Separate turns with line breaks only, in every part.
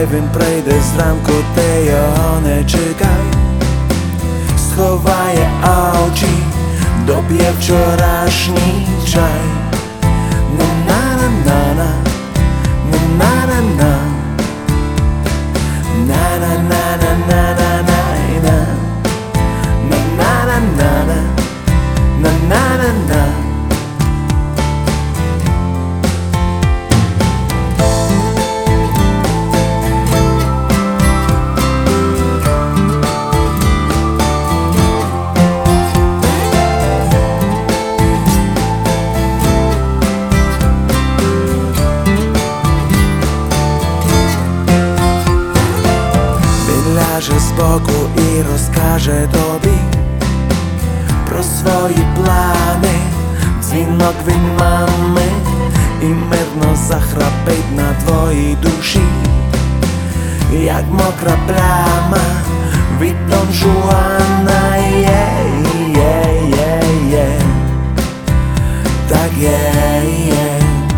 він прийде зранку, ти його не чекай. Сховає очі, доп'є вчорашній чай. На-на-на-на, на-на-на-на, на-на-на-на-на-на-на, на-на-на-на-на, на-на-на-на. Ляже збоку і розкаже тобі про свої плани, дзвінок від мами, і мирно захрапить на твоїй душі, як мокра пляма від Дон Жуана. Є-є-є-є, так є-є.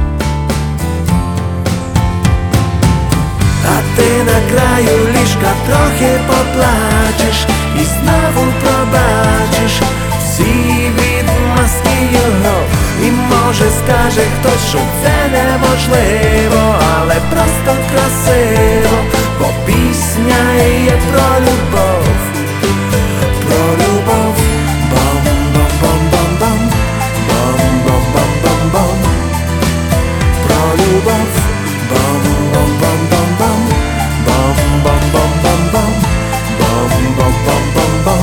А ти на краю ліжка трохи поплачеш і знову пробачиш всі відмазки його. І може скаже хтось, що це неможливо, але просто красиво, бо пісня є про любов, про любов. Бом-бом-бом-бом-бом, бом-бом-бом-бом-бом, про любов. Бом-бом-бом-бом-бом, бом-бом-бом-бом-бом, бом-бом-бом-бом-бом.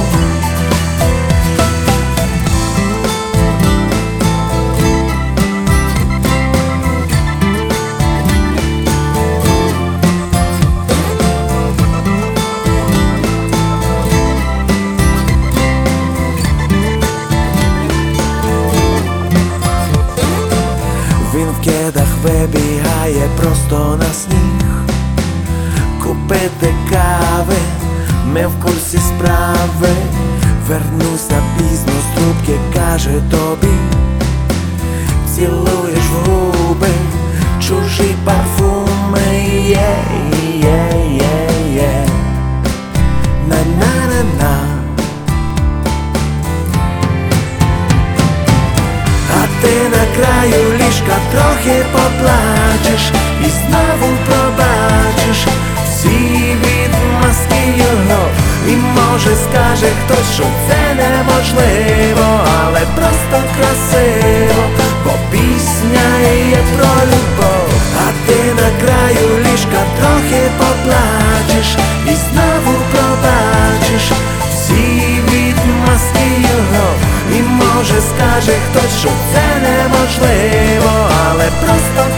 Він в кедах вибігає просто на сніг купити кави, ми в курсі справи. Вернуся пізно з трубки, каже тобі, цілуєш в губи чужі парфуми. Є-є-є-є, на-на-на-на. А ти на краю ліжка трохи поплачеш і знову пробачиш всі відмазки його. І може скаже хтось, що це неможливо, але просто красиво, бо пісня є про любов. А ти на краю ліжка трохи поплачеш і знову пробачиш всі відмазки його. І може скаже хтось, що це неможливо, але просто